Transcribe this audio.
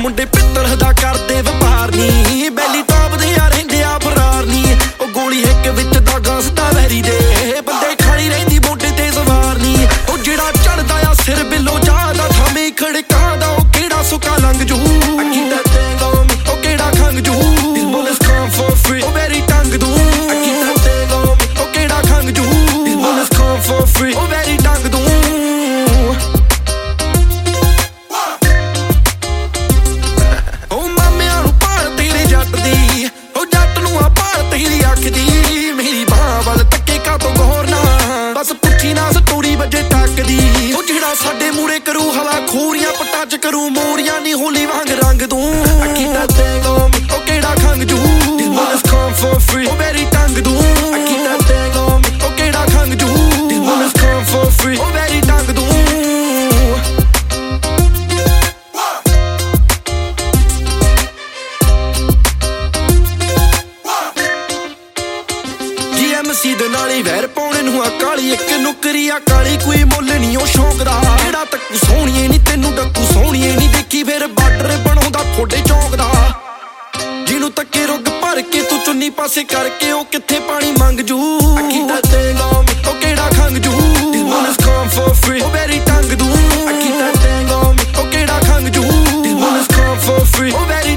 ਮੁੰਡੇ ਪਿੱਤਲ ਦਾ ਕਰਦੇ ਵਪਾਰ ਨੀ ਬੈਲੀ ਟਾਪ ਦੇ ਆ ਰਹਿੰਦੇ ਆ ਫਰਾਰ ਨੀ ਉਹ ਗੋਲੀ ਇੱਕ ਵਿੱਚ ਦਾ ਗਸਦਾ ਵੈਰੀ ਦੇ ਬੰਦੇ ਖਾਲੀ ਰਹਿੰਦੀ ਮੋਢੇ ਤੇ ਸਵਾਰ ਨੀ ਉਹ ਜਿਹੜਾ ਚੜਦਾ ਆ ਸਿਰ ਬਿੱਲੋ ਜਾਦਾ ਥਾਵੇਂ ਖੜਕਾ ਦਾ ਉਹ ਕਿਹੜਾ ਸੁੱਕਾ ਲੰਘ ਜੂ ਉਹ ਕਿਹੜਾ ਖੰਗ ਜੂ These bullets come for free ਉਹ ਮੇਰੀ ਟੰਗ ਦੂੰ ਉਹ ਕਿਹੜਾ ਖੰਗ ਜੂ These bullets come for free ਉਹ ਮੇਰੀ ਟੰਗ ਦੂੰ ਸਾਡੇ ਮੂਰੇ ਕਰੂ ਹਵਾ ਖੂਰੀਆਂ ਪੱਟਾਂ ਚ ਕਰੂ ਮੋਰੀਆਂ ਨੀ ਹੋਲੀ ਵਾਂਗ ਰੰਗ ਦੂੰ ਉਹ ਕਿਹੜਾ ਖੰਗ ਜੂ These bullets come for free ਉਹ ਮੇਰੀ ਟੰਗ ਦੂੰ ਉਹ ਕਿਹੜਾ ਖੰਗ ਜੂ These bullets come for free ਉਹ ਮੇਰੀ ਟੰਗ ਦੂੰ GMC ਦੇ ਨਾਲ ਹੀ ਵੈਰ ਪਾਉਣੇ ਨੂੰ ਆ ਕਾਲੀ ਇੱਕ ਨੁਕਰੀ ਆ ਕਾਲੀ ਕੋਈ ਮੁੱਲ ਨੀ ਉਹ ਸ਼ੌਂਕ ਦਾ ਜਿਹੜਾ ਤੱਕੂ ਸੋਹਣੀਏ ਨੀ ਤੈਨੂੰ ਡੱਕੂ ਸੋਹਣੀਏ ਨੀ ਦੇਖੀ ਫਿਰ ਬਾਰਡਰ ਬਣਾਉਂਦਾ ਥੋੜੇ ਚੌਂਕ ਦਾ ਜਿਹਨੂੰ ਤੱਕੇ ਰੁੱਗ ਭਰ ਕੇ ਤੂੰ ਚੁੰਨੀ ਪਾਸੇ ਕਰਕੇ ਉਹ ਕਿੱਥੇ ਪਾਣੀ ਮੰਗ ਜੂ ਉਹ ਕਿਹੜਾ ਖੰਗ ਜੂ These bullets come for free ਉਹ ਮੇਰੀ ਟੰਗ ਦੂੰ ਉਹ ਕਿਹੜਾ ਖੰਗ ਜੂ These bullets come for free ਉਹ ਮੇਰੀ